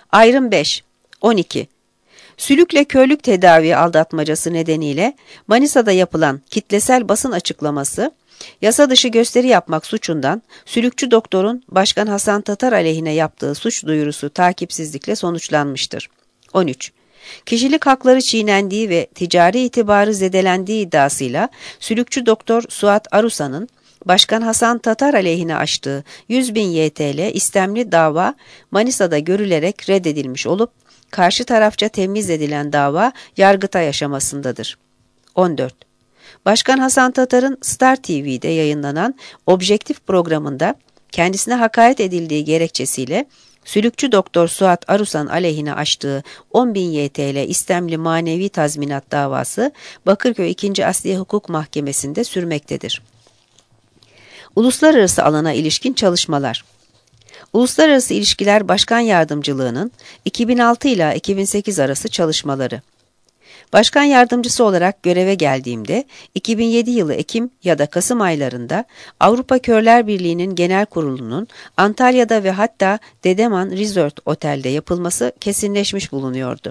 Ayrım 5. 12. Sülükle körlük tedavi aldatmacası nedeniyle Manisa'da yapılan kitlesel basın açıklaması, yasa dışı gösteri yapmak suçundan sülükçü doktorun Başkan Hasan Tatar aleyhine yaptığı suç duyurusu takipsizlikle sonuçlanmıştır. 13. Kişilik hakları çiğnendiği ve ticari itibarı zedelendiği iddiasıyla sülükçü doktor Suat Arusan'ın Başkan Hasan Tatar aleyhine açtığı 100.000 YTL istemli dava Manisa'da görülerek reddedilmiş olup, karşı tarafça temiz edilen dava Yargıtay aşamasındadır. 14. Başkan Hasan Tatar'ın Star TV'de yayınlanan Objektif programında kendisine hakaret edildiği gerekçesiyle sülükçü doktor Suat Arusan aleyhine açtığı 10.000 YTL istemli manevi tazminat davası Bakırköy 2. Asliye Hukuk Mahkemesi'nde sürmektedir. Uluslararası alana ilişkin çalışmalar. Uluslararası İlişkiler Başkan Yardımcılığı'nın 2006 ile 2008 arası çalışmaları. Başkan yardımcısı olarak göreve geldiğimde 2007 yılı Ekim ya da Kasım aylarında Avrupa Körler Birliği'nin genel kurulunun Antalya'da ve hatta Dedeman Resort Otel'de yapılması kesinleşmiş bulunuyordu.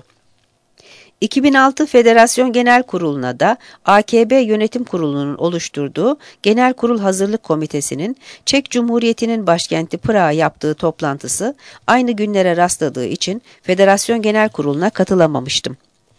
2006 Federasyon Genel Kurulu'na da AKB Yönetim Kurulu'nun oluşturduğu Genel Kurul Hazırlık Komitesi'nin Çek Cumhuriyeti'nin başkenti Prag'a yaptığı toplantısı aynı günlere rastladığı için Federasyon Genel Kurulu'na katılamamıştım.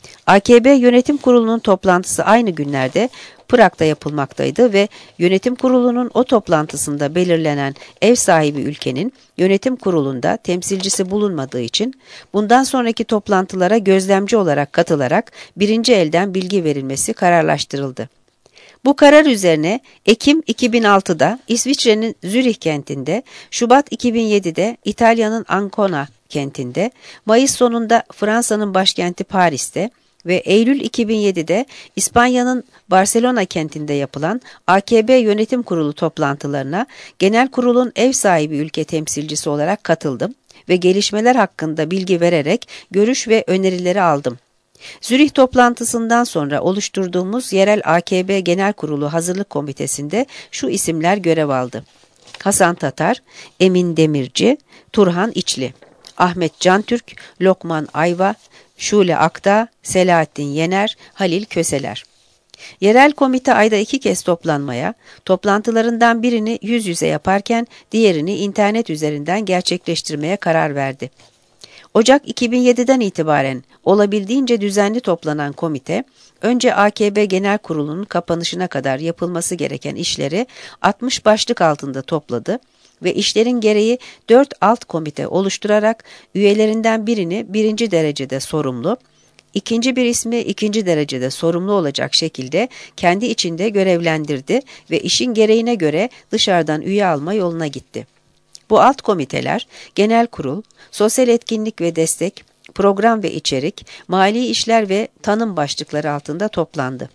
AKB Yönetim Kurulu'nun toplantısı aynı günlerde Prag'da yapılmaktaydı ve Yönetim Kurulu'nun o toplantısında belirlenen ev sahibi ülkenin Yönetim Kurulu'nda temsilcisi bulunmadığı için bundan sonraki toplantılara gözlemci olarak katılarak birinci elden bilgi verilmesi kararlaştırıldı. Bu karar üzerine Ekim 2006'da İsviçre'nin Zürih kentinde, Şubat 2007'de İtalya'nın Ancona kentinde, Mayıs sonunda Fransa'nın başkenti Paris'te ve Eylül 2007'de İspanya'nın Barcelona kentinde yapılan AKB Yönetim Kurulu toplantılarına Genel Kurul'un ev sahibi ülke temsilcisi olarak katıldım ve gelişmeler hakkında bilgi vererek görüş ve önerileri aldım. Zürih toplantısından sonra oluşturduğumuz yerel AKB Genel Kurulu Hazırlık Komitesi'nde şu isimler görev aldı: Hasan Tatar, Emin Demirci, Turhan İçli, Ahmet Cantürk, Lokman Ayva, Şule Akdağ, Selahattin Yener, Halil Köseler. Yerel komite ayda 2 kez toplanmaya, toplantılarından birini yüz yüze yaparken diğerini internet üzerinden gerçekleştirmeye karar verdi. Ocak 2007'den itibaren olabildiğince düzenli toplanan komite, önce AKB Genel Kurulu'nun kapanışına kadar yapılması gereken işleri 60 başlık altında topladı ve işlerin gereği 4 alt komite oluşturarak üyelerinden birini birinci derecede sorumlu, ikinci bir ismi ikinci derecede sorumlu olacak şekilde kendi içinde görevlendirdi ve işin gereğine göre dışarıdan üye alma yoluna gitti. Bu alt komiteler, genel kurul, sosyal etkinlik ve destek, program ve içerik, mali işler ve tanım başlıkları altında toplandı.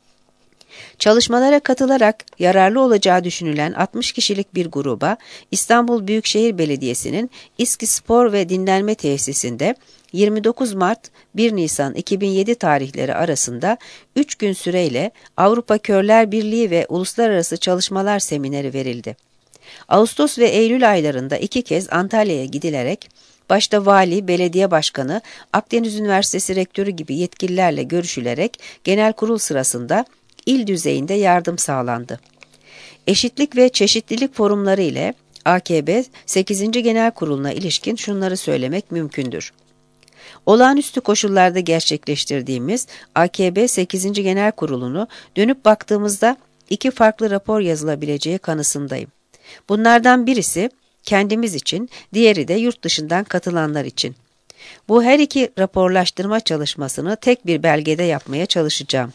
Çalışmalara katılarak yararlı olacağı düşünülen 60 kişilik bir gruba İstanbul Büyükşehir Belediyesi'nin İSKİ Spor ve Dinlenme Tesisi'nde 29 Mart 1 Nisan 2007 tarihleri arasında 3 gün süreyle Avrupa Körler Birliği ve Uluslararası Çalışmalar Semineri verildi. Ağustos ve Eylül aylarında 2 kez Antalya'ya gidilerek başta vali, belediye başkanı, Akdeniz Üniversitesi rektörü gibi yetkililerle görüşülerek genel kurul sırasında il düzeyinde yardım sağlandı. Eşitlik ve çeşitlilik forumları ile AKB 8. Genel Kurulu'na ilişkin şunları söylemek mümkündür. Olağanüstü koşullarda gerçekleştirdiğimiz AKB 8. Genel Kurulu'nu dönüp baktığımızda 2 farklı rapor yazılabileceği kanısındayım. Bunlardan birisi kendimiz için, diğeri de yurt dışından katılanlar için. Bu her iki raporlaştırma çalışmasını tek bir belgede yapmaya çalışacağım.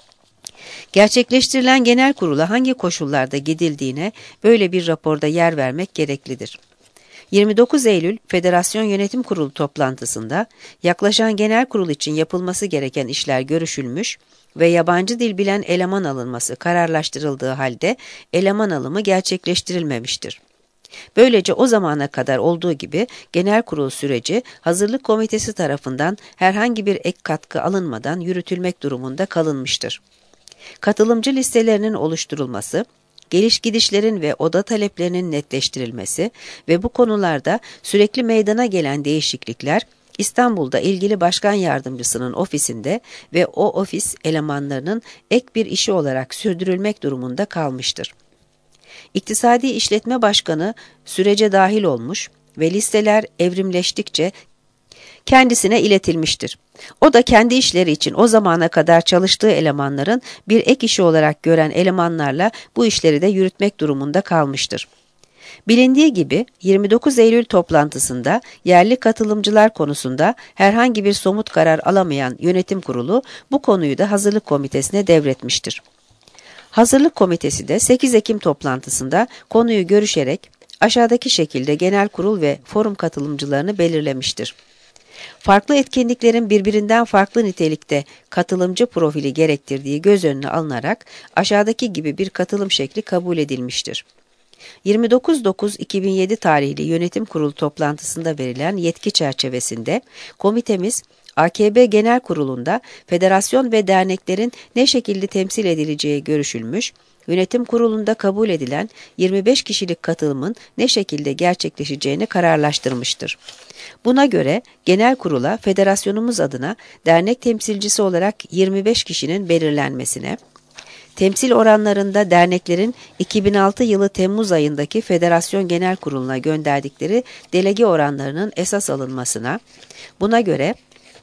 Gerçekleştirilen genel kurula hangi koşullarda gidildiğine böyle bir raporda yer vermek gereklidir. 29 Eylül Federasyon Yönetim Kurulu toplantısında yaklaşan genel kurul için yapılması gereken işler görüşülmüş ve yabancı dil bilen eleman alınması kararlaştırıldığı halde eleman alımı gerçekleştirilmemiştir. Böylece o zamana kadar olduğu gibi genel kurul süreci hazırlık komitesi tarafından herhangi bir ek katkı alınmadan yürütülmek durumunda kalınmıştır. Katılımcı listelerinin oluşturulması, geliş gidişlerin ve oda taleplerinin netleştirilmesi ve bu konularda sürekli meydana gelen değişiklikler, İstanbul'da ilgili başkan yardımcısının ofisinde ve o ofis elemanlarının ek bir işi olarak sürdürülmek durumunda kalmıştır. İktisadi İşletme Başkanı sürece dahil olmuş ve listeler evrimleştikçe kendisine iletilmiştir. O da kendi işleri için o zamana kadar çalıştığı elemanların bir ek işi olarak gören elemanlarla bu işleri de yürütmek durumunda kalmıştır. Bilindiği gibi 29 Eylül toplantısında yerli katılımcılar konusunda herhangi bir somut karar alamayan yönetim kurulu bu konuyu da hazırlık komitesine devretmiştir. Hazırlık komitesi de 8 Ekim toplantısında konuyu görüşerek aşağıdaki şekilde genel kurul ve forum katılımcılarını belirlemiştir. Farklı etkinliklerin birbirinden farklı nitelikte katılımcı profili gerektirdiği göz önüne alınarak aşağıdaki gibi bir katılım şekli kabul edilmiştir. 29.09.2007 tarihli yönetim kurulu toplantısında verilen yetki çerçevesinde komitemiz AKB Genel Kurulu'nda federasyon ve derneklerin ne şekilde temsil edileceği görüşülmüş, yönetim kurulunda kabul edilen 25 kişilik katılımın ne şekilde gerçekleşeceğini kararlaştırmıştır. Buna göre genel kurula federasyonumuz adına dernek temsilcisi olarak 25 kişinin belirlenmesine, temsil oranlarında derneklerin 2006 yılı Temmuz ayındaki Federasyon Genel Kurulu'na gönderdikleri delege oranlarının esas alınmasına, buna göre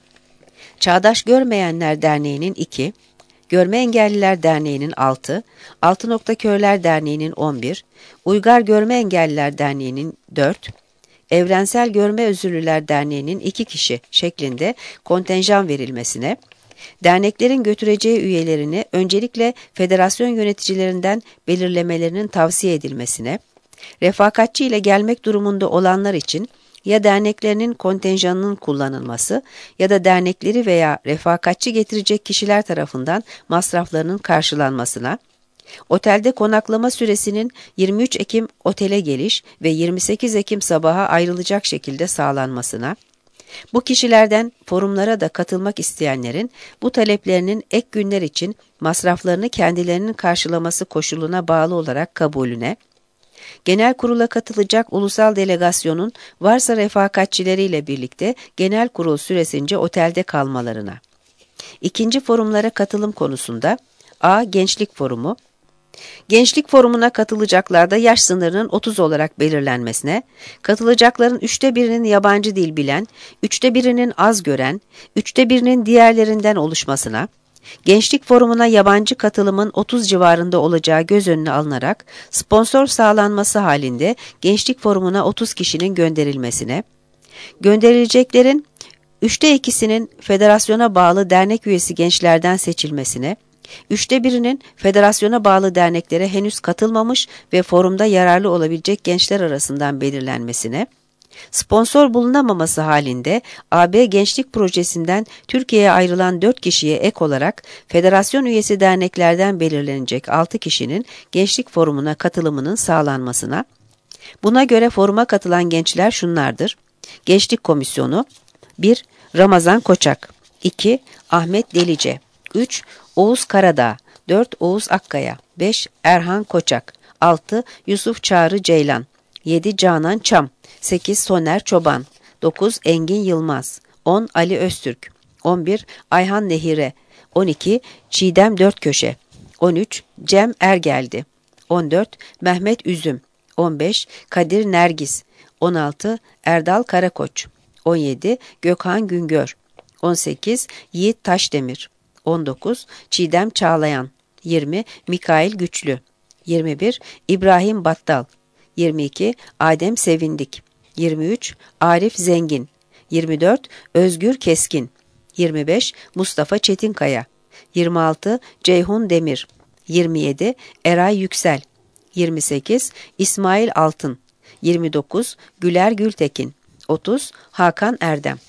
Çağdaş Görmeyenler Derneği'nin 2, Görme Engelliler Derneği'nin 6, Altı Nokta Körler Derneği'nin 11, Uygar Görme Engelliler Derneği'nin 4, Evrensel Görme Özürlüler Derneği'nin 2 kişi şeklinde kontenjan verilmesine, derneklerin götüreceği üyelerini öncelikle federasyon yöneticilerinden belirlemelerinin tavsiye edilmesine, refakatçi ile gelmek durumunda olanlar için ya derneklerinin kontenjanının kullanılması ya da dernekleri veya refakatçi getirecek kişiler tarafından masraflarının karşılanmasına, otelde konaklama süresinin 23 Ekim otele geliş ve 28 Ekim sabaha ayrılacak şekilde sağlanmasına, bu kişilerden forumlara da katılmak isteyenlerin bu taleplerinin ek günler için masraflarını kendilerinin karşılaması koşuluna bağlı olarak kabulüne, genel kurula katılacak ulusal delegasyonun varsa refakatçileriyle birlikte genel kurul süresince otelde kalmalarına. İkinci forumlara katılım konusunda A. Gençlik Forumu. Gençlik forumuna katılacaklarda yaş sınırının 30 olarak belirlenmesine, katılacakların 1/3'inin yabancı dil bilen, 1/3'inin az gören, 1/3'inin diğerlerinden oluşmasına, Gençlik Forumu'na yabancı katılımın 30 civarında olacağı göz önüne alınarak sponsor sağlanması halinde Gençlik Forumu'na 30 kişinin gönderilmesine, gönderileceklerin 2/3'inin federasyona bağlı dernek üyesi gençlerden seçilmesine, 1/3'inin federasyona bağlı derneklere henüz katılmamış ve forumda yararlı olabilecek gençler arasından belirlenmesine, sponsor bulunamaması halinde AB Gençlik Projesi'nden Türkiye'ye ayrılan 4 kişiye ek olarak federasyon üyesi derneklerden belirlenecek 6 kişinin gençlik forumuna katılımının sağlanmasına, buna göre foruma katılan gençler şunlardır: Gençlik Komisyonu 1. Ramazan Koçak 2. Ahmet Delice 3. Oğuz Karadağ 4. Oğuz Akkaya 5. Erhan Koçak 6. Yusuf Çağrı Ceylan 7. Canan Çam 8. Soner Çoban 9. Engin Yılmaz 10. Ali Öztürk 11. Ayhan Nehire 12. Çiğdem Dörtköşe 13. Cem Ergeldi 14. Mehmet Üzüm 15. Kadir Nergis 16. Erdal Karakoç 17. Gökhan Güngör 18. Yiğit Taşdemir 19. Çiğdem Çağlayan 20. Mikail Güçlü 21. İbrahim Battal 22. Adem Sevindik 23. Arif Zengin 24. Özgür Keskin 25. Mustafa Çetinkaya 26. Ceyhun Demir 27. Eray Yüksel 28. İsmail Altın 29. Güler Gültekin 30. Hakan Erdem.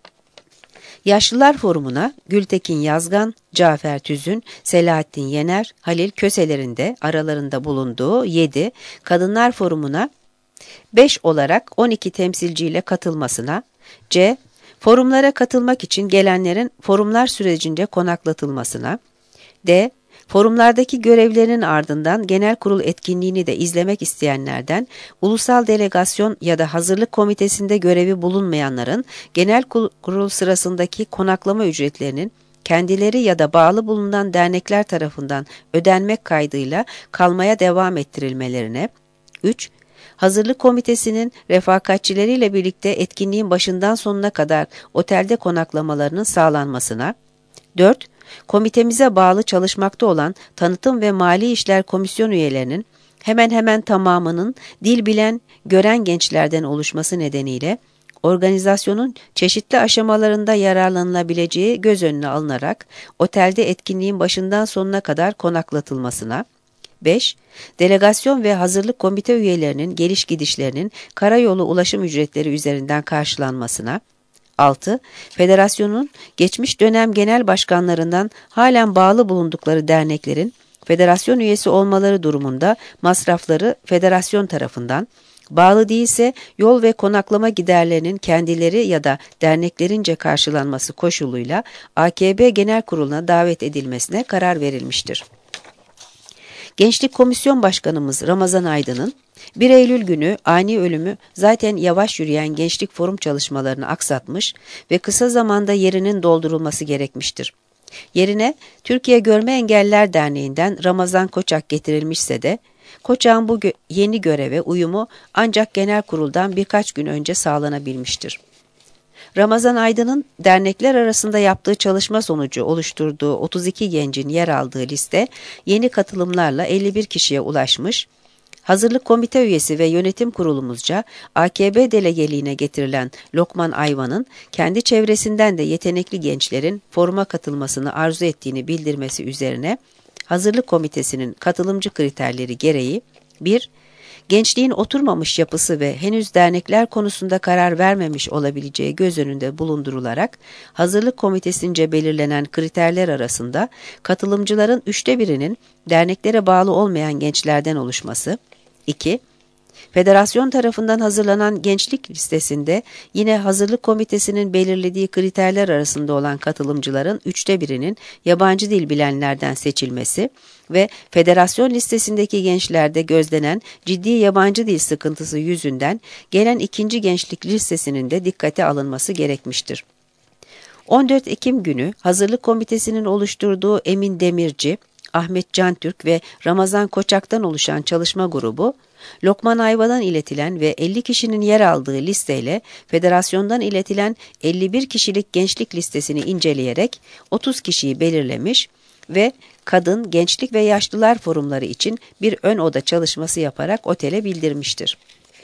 Yaşlılar Forumu'na Gültekin Yazgan, Cafer Tüzün, Selahattin Yener, Halil Köseler'in de aralarında bulunduğu 7, Kadınlar Forumu'na 5 olarak 12 temsilciyle katılmasına, C. Forumlara katılmak için gelenlerin forumlar sürecince konaklatılmasına, D. Forumlardaki görevlerinin ardından genel kurul etkinliğini de izlemek isteyenlerden ulusal delegasyon ya da hazırlık komitesinde görevi bulunmayanların genel kurul sırasındaki konaklama ücretlerinin kendileri ya da bağlı bulunan dernekler tarafından ödenmek kaydıyla kalmaya devam ettirilmelerine, 3. Hazırlık komitesinin refakatçileriyle birlikte etkinliğin başından sonuna kadar otelde konaklamalarının sağlanmasına, 4. Komitemize bağlı çalışmakta olan Tanıtım ve Mali İşler Komisyon üyelerinin hemen hemen tamamının dil bilen, gören gençlerden oluşması nedeniyle organizasyonun çeşitli aşamalarında yararlanılabileceği göz önüne alınarak otelde etkinliğin başından sonuna kadar konaklatılmasına, 5. Delegasyon ve hazırlık komite üyelerinin geliş gidişlerinin karayolu ulaşım ücretleri üzerinden karşılanmasına, 6. Federasyonun geçmiş dönem genel başkanlarından halen bağlı bulundukları derneklerin federasyon üyesi olmaları durumunda masrafları federasyon tarafından, bağlı değilse yol ve konaklama giderlerinin kendileri ya da derneklerince karşılanması koşuluyla AKB Genel Kurulu'na davet edilmesine karar verilmiştir. Gençlik Komisyon Başkanımız Ramazan Aydın'ın 1 Eylül günü ani ölümü zaten yavaş yürüyen gençlik forum çalışmalarını aksatmış ve kısa zamanda yerinin doldurulması gerekmiştir. Yerine Türkiye Görme Engelliler Derneği'nden Ramazan Koçak getirilmişse de Koçak'ın bu yeni göreve uyumu ancak genel kuruldan birkaç gün önce sağlanabilmiştir. Ramazan Aydın'ın dernekler arasında yaptığı çalışma sonucu oluşturduğu 32 gencin yer aldığı liste yeni katılımlarla 51 kişiye ulaşmış, hazırlık komite üyesi ve yönetim kurulumuzca AKB delegeliğine getirilen Lokman Ayvan'ın kendi çevresinden de yetenekli gençlerin foruma katılmasını arzu ettiğini bildirmesi üzerine hazırlık komitesinin katılımcı kriterleri gereği 1. Gençliğin oturmamış yapısı ve henüz dernekler konusunda karar vermemiş olabileceği göz önünde bulundurularak hazırlık komitesince belirlenen kriterler arasında katılımcıların 1/3'inin derneklere bağlı olmayan gençlerden oluşması, 2. Federasyon tarafından hazırlanan gençlik listesinde yine hazırlık komitesinin belirlediği kriterler arasında olan katılımcıların 1/3'inin yabancı dil bilenlerden seçilmesi ve federasyon listesindeki gençlerde gözlenen ciddi yabancı dil sıkıntısı yüzünden gelen ikinci gençlik listesinin de dikkate alınması gerekmiştir. 14 Ekim günü hazırlık komitesinin oluşturduğu Emin Demirci, Ahmet Cantürk ve Ramazan Koçak'tan oluşan çalışma grubu, Lokman Ayvalı'dan iletilen ve 50 kişinin yer aldığı listeyle federasyondan iletilen 51 kişilik gençlik listesini inceleyerek 30 kişiyi belirlemiş ve kadın, gençlik ve yaşlılar forumları için bir ön oda çalışması yaparak otele bildirmiştir.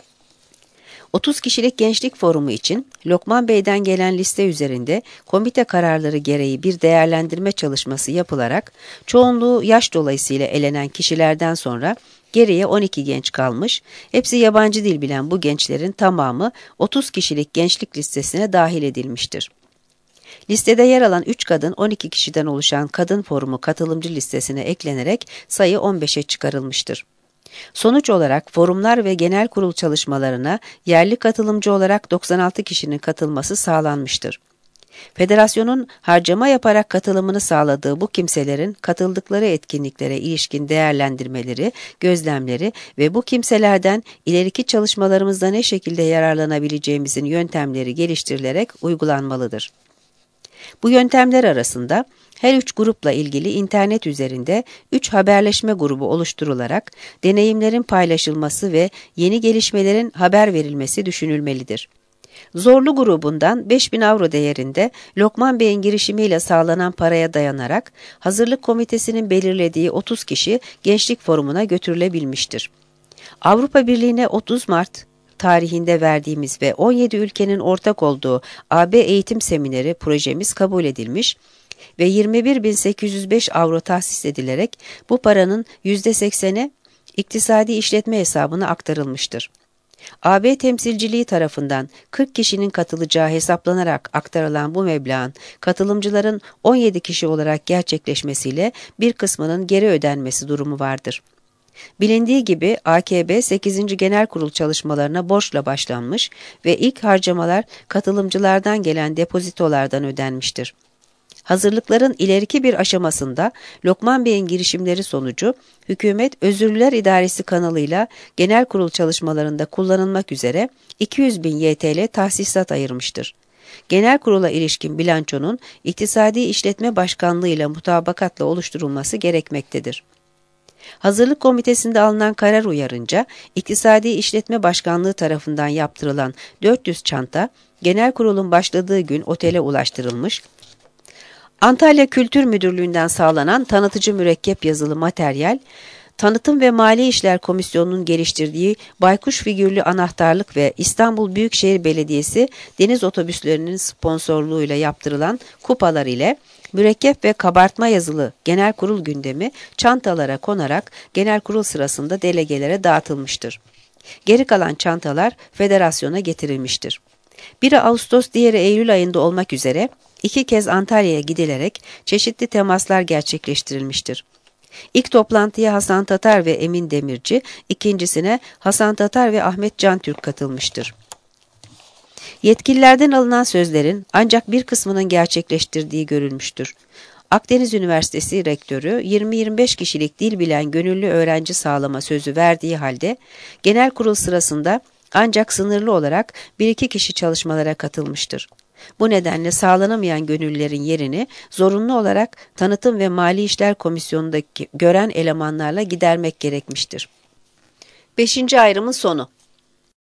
30 kişilik gençlik forumu için Lokman Bey'den gelen liste üzerinde komite kararları gereği bir değerlendirme çalışması yapılarak çoğunluğu yaş dolayısıyla elenen kişilerden sonra geriye 12 genç kalmış, hepsi yabancı dil bilen bu gençlerin tamamı 30 kişilik gençlik listesine dahil edilmiştir. Listede yer alan 3 kadın 12 kişiden oluşan kadın forumu katılımcı listesine eklenerek sayı 15'e çıkarılmıştır. Sonuç olarak forumlar ve genel kurul çalışmalarına yerli katılımcı olarak 96 kişinin katılması sağlanmıştır. Federasyonun harcama yaparak katılımını sağladığı bu kimselerin katıldıkları etkinliklere ilişkin değerlendirmeleri, gözlemleri ve bu kimselerden ileriki çalışmalarımızda ne şekilde yararlanabileceğimizin yöntemleri geliştirilerek uygulanmalıdır. Bu yöntemler arasında her 3 grupla ilgili internet üzerinde 3 haberleşme grubu oluşturularak deneyimlerin paylaşılması ve yeni gelişmelerin haber verilmesi düşünülmelidir. Zorlu grubundan 5.000 avro değerinde Lokman Bey'in girişimiyle sağlanan paraya dayanarak hazırlık komitesinin belirlediği 30 kişi gençlik forumuna götürülebilmiştir. Avrupa Birliği'ne 30 Mart tarihinde verdiğimiz ve 17 ülkenin ortak olduğu AB eğitim semineri projemiz kabul edilmiş ve 21.805 avro tahsis edilerek bu paranın %80'i iktisadi işletme hesabına aktarılmıştır. AB temsilciliği tarafından 40 kişinin katılacağı hesaplanarak aktarılan bu meblağın katılımcıların 17 kişi olarak gerçekleşmesiyle bir kısmının geri ödenmesi durumu vardır. Bilindiği gibi AKB 8. Genel Kurul çalışmalarına borçla başlanmış ve ilk harcamalar katılımcılardan gelen depozitolardan ödenmiştir. Hazırlıkların ileriki bir aşamasında Lokman Bey'in girişimleri sonucu hükümet Özürlüler İdaresi kanalıyla genel kurul çalışmalarında kullanılmak üzere 200 bin YTL tahsisat ayırmıştır. Genel kurula ilişkin bilançonun İktisadi İşletme Başkanlığı ile mutabakatla oluşturulması gerekmektedir. Hazırlık Komitesi'nde alınan karar uyarınca İktisadi İşletme Başkanlığı tarafından yaptırılan 400 çanta genel kurulun başladığı gün otele ulaştırılmış, Antalya Kültür Müdürlüğü'nden sağlanan tanıtıcı mürekkep yazılı materyal, Tanıtım ve Mali İşler Komisyonu'nun geliştirdiği baykuş figürlü anahtarlık ve İstanbul Büyükşehir Belediyesi deniz otobüslerinin sponsorluğuyla yaptırılan kupalar ile mürekkep ve kabartma yazılı genel kurul gündemi çantalara konarak genel kurul sırasında delegelere dağıtılmıştır. Geri kalan çantalar federasyona getirilmiştir. Biri Ağustos, diğeri Eylül ayında olmak üzere 2 kez Antalya'ya gidilerek çeşitli temaslar gerçekleştirilmiştir. İlk toplantıya Hasan Tatar ve Emin Demirci, ikincisine Hasan Tatar ve Ahmet Cantürk katılmıştır. Yetkililerden alınan sözlerin ancak bir kısmının gerçekleştirdiği görülmüştür. Akdeniz Üniversitesi Rektörü 20-25 kişilik dil bilen gönüllü öğrenci sağlama sözü verdiği halde genel kurul sırasında ancak sınırlı olarak 1-2 kişi çalışmalara katılmıştır. Bu nedenle sağlanamayan gönüllülerin yerini zorunlu olarak Tanıtım ve Mali İşler Komisyonu'ndaki gören elemanlarla gidermek gerekmiştir. 5. ayrımın sonu.